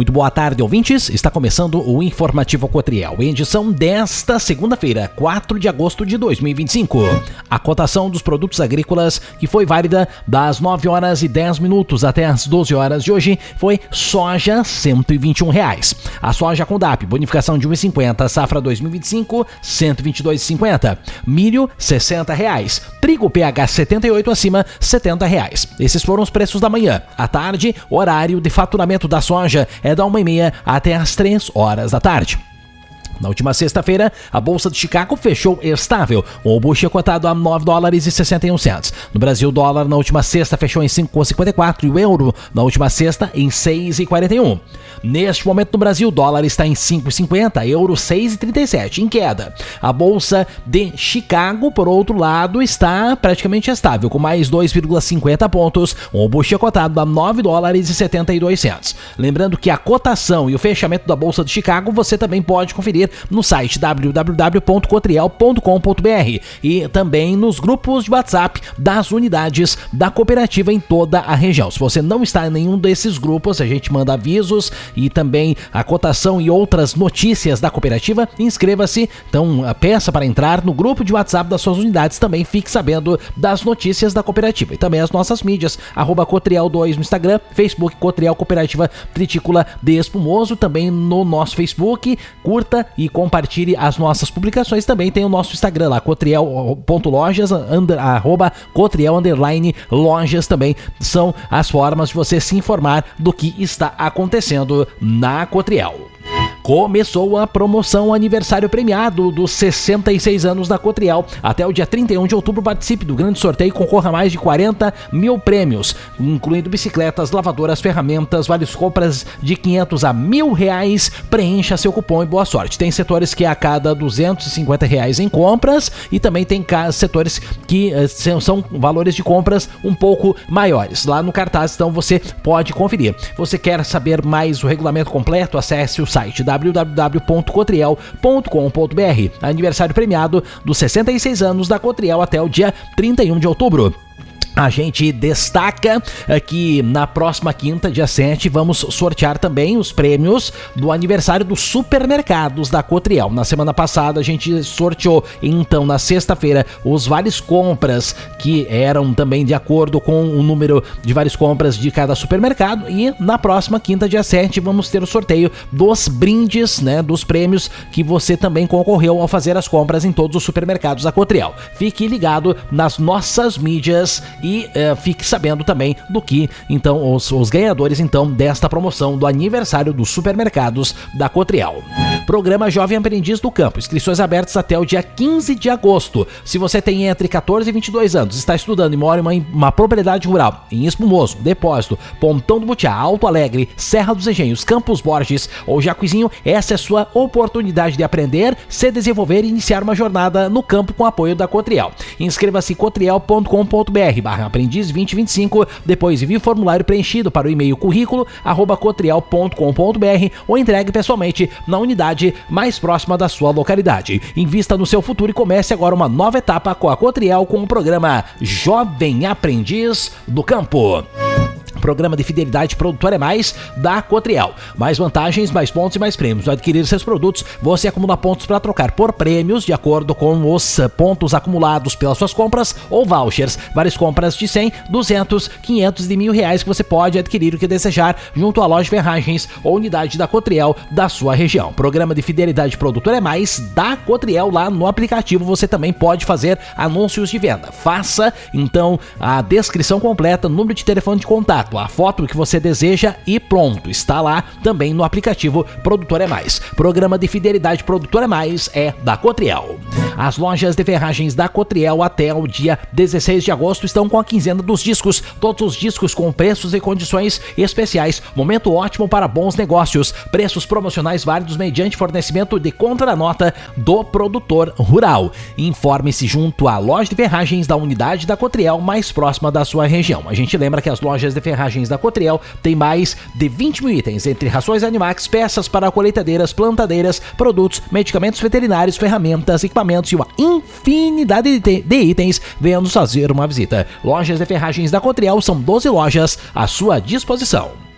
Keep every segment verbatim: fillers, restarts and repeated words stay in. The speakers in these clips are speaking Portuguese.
Muito boa tarde, ouvintes. Está começando o Informativo Cotriel, em edição desta segunda-feira, quatro de agosto de dois mil e vinte e cinco. A cotação dos produtos agrícolas, que foi válida das nove horas e dez minutos até as doze horas de hoje, foi soja cento e vinte e um reais. A soja com D A P, bonificação de um real e cinquenta, safra dois mil e vinte e cinco, cento e vinte e dois reais e cinquenta. Milho, sessenta reais. Trigo P H setenta e oito acima, setenta reais. Esses foram os preços da manhã. À tarde, horário de faturamento da soja é da uma e meia até as três horas da tarde. Na última sexta-feira, a Bolsa de Chicago fechou estável, com o bushel cotado a nove dólares e sessenta e um centavos. No Brasil, o dólar na última sexta fechou em cinco reais e cinquenta e quatro centavos e o euro na última sexta em seis reais e quarenta e um centavos. Neste momento no Brasil, o dólar está em cinco reais e cinquenta centavos, euro seis reais e trinta e sete centavos, em queda. A Bolsa de Chicago, por outro lado, está praticamente estável, com mais dois vírgula cinquenta pontos, com o bushel cotado a nove dólares e setenta e dois centavos. Lembrando que a cotação e o fechamento da Bolsa de Chicago você também pode conferir no site w w w ponto cotriel ponto com ponto b r e também nos grupos de WhatsApp das unidades da cooperativa em toda a região. Se você não está em nenhum desses grupos, a gente manda avisos e também a cotação e outras notícias da cooperativa. Inscreva-se, então peça para entrar no grupo de WhatsApp das suas unidades, também fique sabendo das notícias da cooperativa. E também as nossas mídias, arroba Cotriel dois no Instagram, Facebook Cotriel Cooperativa Tritícola de Espumoso, também no nosso Facebook, curta e compartilhe as nossas publicações. Também tem o nosso Instagram lá, cotriel.lojas, under, arroba cotriel underline lojas, também são as formas de você se informar do que está acontecendo na Cotriel. Começou a promoção aniversário premiado dos sessenta e seis anos da Cotriel. Até o dia trinta e um de outubro participe do grande sorteio e concorra a mais de quarenta mil prêmios, incluindo bicicletas, lavadoras, ferramentas, várias compras de quinhentos a mil reais. Preencha seu cupom e boa sorte. Tem setores que é a cada duzentos e cinquenta reais em compras e também tem setores que uh, são valores de compras um pouco maiores. Lá no cartaz, então, você pode conferir. Você quer saber mais o regulamento completo? Acesse o site w w w ponto cotriel ponto com ponto b r. Aniversário premiado dos sessenta e seis anos da Cotriel até o dia trinta e um de outubro. A gente destaca que na próxima quinta, dia sete, vamos sortear também os prêmios do aniversário dos supermercados da Cotriel. Na semana passada a gente sorteou, então, na sexta-feira, os vales compras que eram também de acordo com o número de vales compras de cada supermercado, e na próxima quinta, dia sete, vamos ter o sorteio dos brindes, né, dos prêmios que você também concorreu ao fazer as compras em todos os supermercados da Cotriel. Fique ligado nas nossas mídias e uh, fique sabendo também do que, então, os, os ganhadores, então, desta promoção do aniversário dos supermercados da Cotriel. Programa Jovem Aprendiz do Campo. Inscrições abertas até o dia quinze de agosto. Se você tem entre quatorze e vinte e dois anos, está estudando e mora em uma, uma propriedade rural em Espumoso, Depósito, Pontão do Butiá, Alto Alegre, Serra dos Engenhos, Campos Borges ou Jacuizinho, essa é a sua oportunidade de aprender, se desenvolver e iniciar uma jornada no campo com apoio da Cotriel. Inscreva-se em cotriel ponto com ponto b r barra aprendiz vinte e vinte e cinco, depois envie o formulário preenchido para o e-mail currículo arroba cotriel ponto com ponto b r ou entregue pessoalmente na unidade mais próxima da sua localidade. Invista no seu futuro e comece agora uma nova etapa com a Cotriel com o programa Jovem Aprendiz do Campo. Programa de fidelidade Produtor é Mais da Cotriel. Mais vantagens, mais pontos e mais prêmios. Ao adquirir seus produtos, você acumula pontos para trocar por prêmios de acordo com os pontos acumulados pelas suas compras ou vouchers. Várias compras de cem, duzentos, quinhentos e mil reais que você pode adquirir o que desejar junto à loja de ferragens ou unidade da Cotriel da sua região. Programa de fidelidade Produtor é Mais da Cotriel. Lá no aplicativo você também pode fazer anúncios de venda. Faça então a descrição completa, número de telefone de contato, a foto que você deseja e pronto, está lá também no aplicativo Produtor é Mais. Programa de fidelidade Produtor é Mais é da Cotriel. As lojas de ferragens da Cotriel até o dia dezesseis de agosto estão com a quinzena dos discos. Todos os discos com preços e condições especiais. Momento ótimo para bons negócios. Preços promocionais válidos mediante fornecimento de contranota do produtor rural. Informe-se junto à loja de ferragens da unidade da Cotriel mais próxima da sua região. A gente lembra que as lojas de ferragens da Cotriel têm mais de vinte mil itens, entre rações Animax, peças para colheitadeiras, plantadeiras, produtos, medicamentos veterinários, ferramentas, equipamentos e uma infinidade de, de itens. Venha nos fazer uma visita. Lojas de ferragens da Cotriel são doze lojas à sua disposição.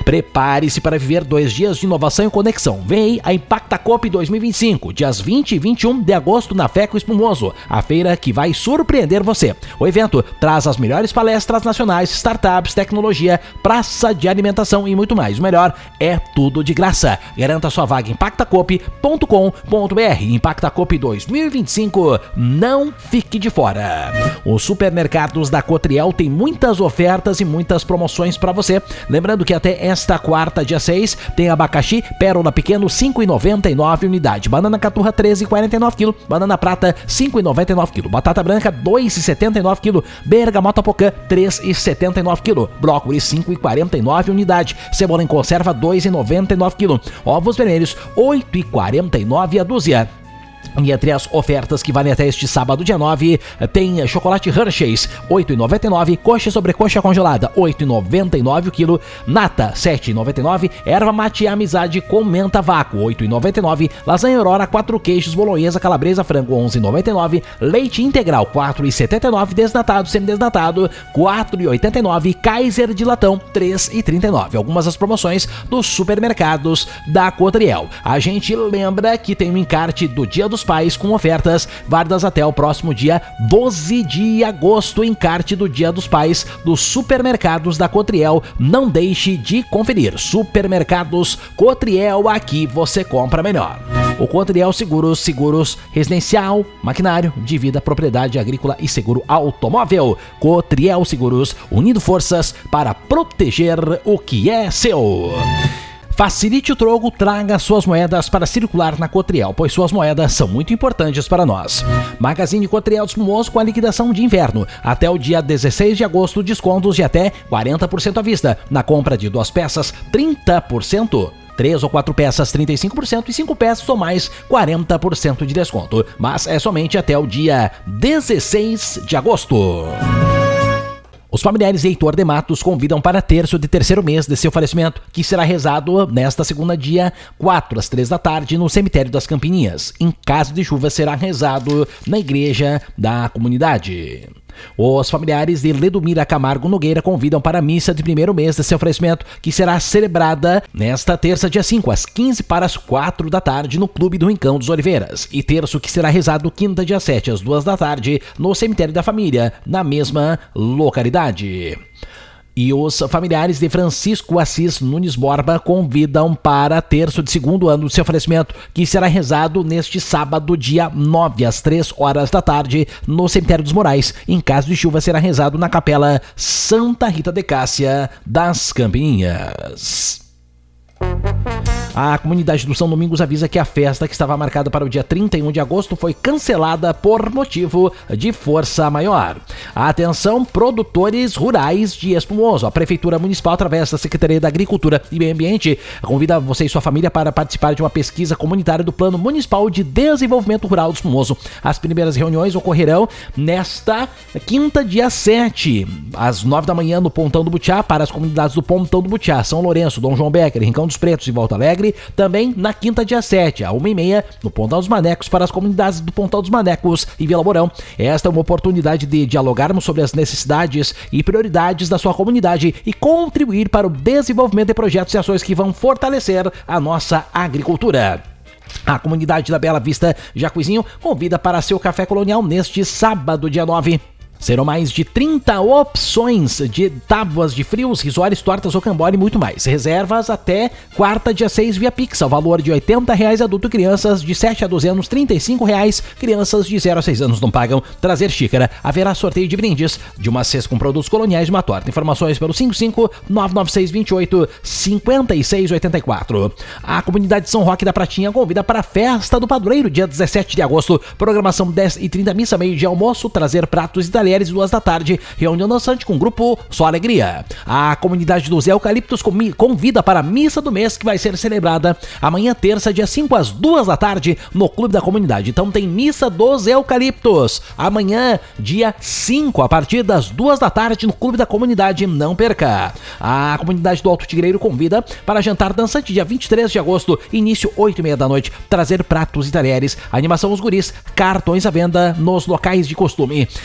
Prepare-se para viver dois dias de inovação e conexão. Vem aí a Impacta Coop dois mil e vinte e cinco, dias vinte e vinte e um de agosto na FECO Espumoso, a feira que vai surpreender você. O evento traz as melhores palestras nacionais, startups, tecnologia, praça de alimentação e muito mais. O melhor é tudo de graça. Garanta sua vaga em impacta coop ponto com ponto b r. Impacta Coop dois mil e vinte e cinco, não fique de fora. Os supermercados da Cotriel têm muitas ofertas e muitas promoções para você. Lembrando que até esta quarta, dia seis, tem abacaxi Pérola Pequeno cinco reais e noventa e nove centavos unidade, banana caturra treze reais e quarenta e nove centavos quilo, banana prata cinco reais e noventa e nove centavos quilo, batata branca dois reais e setenta e nove centavos quilo, bergamota pocã três reais e setenta e nove centavos quilo, brócolis cinco reais e quarenta e nove centavos unidade, cebola em conserva dois reais e noventa e nove centavos quilo, ovos vermelhos oito reais e quarenta e nove centavos a dúzia. E entre as ofertas que valem até este sábado, dia nove, tem chocolate Hershey's, oito reais e noventa e nove centavos, coxa sobre coxa congelada, oito reais e noventa e nove centavos o quilo, nata, sete reais e noventa e nove centavos, erva mate amizade com menta vácuo, oito reais e noventa e nove centavos, lasanha Aurora, quatro queijos, bolonhesa, calabresa, frango, onze reais e noventa e nove centavos, leite integral, quatro reais e setenta e nove centavos, desnatado, semidesnatado, quatro reais e oitenta e nove centavos, Kaiser de latão, três reais e trinta e nove centavos. Algumas das promoções dos supermercados da Cotriel. A gente lembra que tem um encarte do Dia dos Pais com ofertas válidas até o próximo dia doze de agosto, encarte do Dia dos Pais dos supermercados da Cotriel. Não deixe de conferir. Supermercados Cotriel, aqui você compra melhor. O Cotriel Seguros, seguros residencial, maquinário, de vida, propriedade agrícola e seguro automóvel. Cotriel Seguros, unindo forças para proteger o que é seu. Facilite o troco, traga suas moedas para circular na Cotriel, pois suas moedas são muito importantes para nós. Magazine Cotriel Espumoso com a liquidação de inverno. Até o dia dezesseis de agosto, descontos de até quarenta por cento à vista. Na compra de duas peças, trinta por cento. Três ou quatro peças, trinta e cinco por cento, e cinco peças ou mais, quarenta por cento de desconto. Mas é somente até o dia dezesseis de agosto. Os familiares de Heitor de Matos convidam para terço de terceiro mês de seu falecimento, que será rezado nesta segunda, dia quatro, às três da tarde, no cemitério das Campininhas. Em caso de chuva, será rezado na igreja da comunidade. Os familiares de Ledomira Camargo Nogueira convidam para a missa de primeiro mês de seu falecimento, que será celebrada nesta terça, dia cinco, às quinze para as quatro da tarde, no Clube do Rincão dos Oliveiras. E terço, que será rezado quinta, dia sete, às duas da tarde, no Cemitério da Família, na mesma localidade. E os familiares de Francisco Assis Nunes Borba convidam para terço de segundo ano do seu falecimento, que será rezado neste sábado, dia nove, às três horas da tarde, no Cemitério dos Morais. Em caso de chuva, será rezado na Capela Santa Rita de Cássia das Campininhas. A comunidade do São Domingos avisa que a festa, que estava marcada para o dia trinta e um de agosto, foi cancelada por motivo de força maior. Atenção, produtores rurais de Espumoso. A Prefeitura Municipal, através da Secretaria da Agricultura e Meio Ambiente, convida você e sua família para participar de uma pesquisa comunitária do Plano Municipal de Desenvolvimento Rural do Espumoso. As primeiras reuniões ocorrerão nesta quinta, dia sete, às nove da manhã, no Pontão do Butiá, para as comunidades do Pontão do Butiá, São Lourenço, Dom João Becker, Rincão dos Pretos e Volta Alegre. Também na quinta, dia sete, à uma e meia, no Pontão dos Manecos, para as comunidades do Pontão dos Manecos e Vila Mourão. Esta é uma oportunidade de dialogarmos sobre as necessidades e prioridades da sua comunidade e contribuir para o desenvolvimento de projetos e ações que vão fortalecer a nossa agricultura. A comunidade da Bela Vista Jacuizinho convida para seu café colonial neste sábado, dia nove. Serão mais de trinta opções de tábuas de frios, risórios, tortas, rocambole e muito mais. Reservas até quarta, dia seis, via Pix, ao valor de oitenta reais adulto, crianças de sete a doze anos, trinta e cinco reais, crianças de zero a seis anos não pagam. Trazer xícara, haverá sorteio de brindes, de uma cesta com produtos coloniais e uma torta. Informações pelo cinco cinco nove nove seis dois oito cinco seis oito quatro. A comunidade de São Roque da Pratinha convida para a festa do padroeiro, dia dezessete de agosto. Programação dez e trinta, missa, meio-dia, almoço, trazer pratos e talheres, duas da tarde, reunião dançante com o grupo Só Alegria. A comunidade dos Eucaliptos convida para a missa do mês, que vai ser celebrada amanhã, terça, dia cinco, às duas da tarde, no Clube da Comunidade. Então tem missa dos Eucaliptos amanhã, dia cinco, a partir das duas da tarde, no Clube da Comunidade. Não perca. A comunidade do Alto Tigreiro convida para jantar dançante, dia vinte e três de agosto, início oito e meia da noite, trazer pratos e talheres, animação os guris, cartões à venda nos locais de costume. E vem aí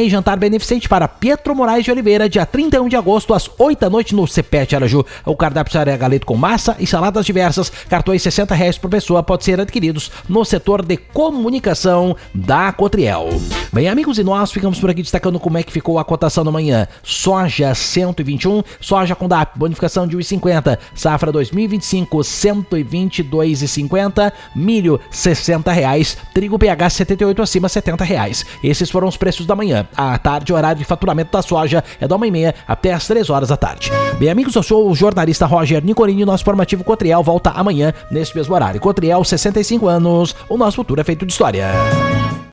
e jantar beneficente para Pietro Moraes de Oliveira, dia trinta e um de agosto, às oito da noite, no Cepete Araju. O cardápio será galeto com massa e saladas diversas. Cartões sessenta reais por pessoa pode ser adquiridos no setor de comunicação da Cotriel. Bem, amigos, e nós ficamos por aqui destacando como é que ficou a cotação da manhã. Soja cento e vinte e um, soja com D A P, bonificação de um real e cinquenta, safra dois mil e vinte e cinco, cento e vinte e dois reais e cinquenta, milho sessenta reais, trigo P H setenta e oito acima, setenta reais. Esses foram os preços da manhã. À tarde, o horário de faturamento da soja é da uma e meia até as três horas da tarde. Bem, amigos, eu sou o jornalista Roger Nicolini e nosso informativo Cotriel volta amanhã neste mesmo horário. Cotriel, sessenta e cinco anos, o nosso futuro é feito de história.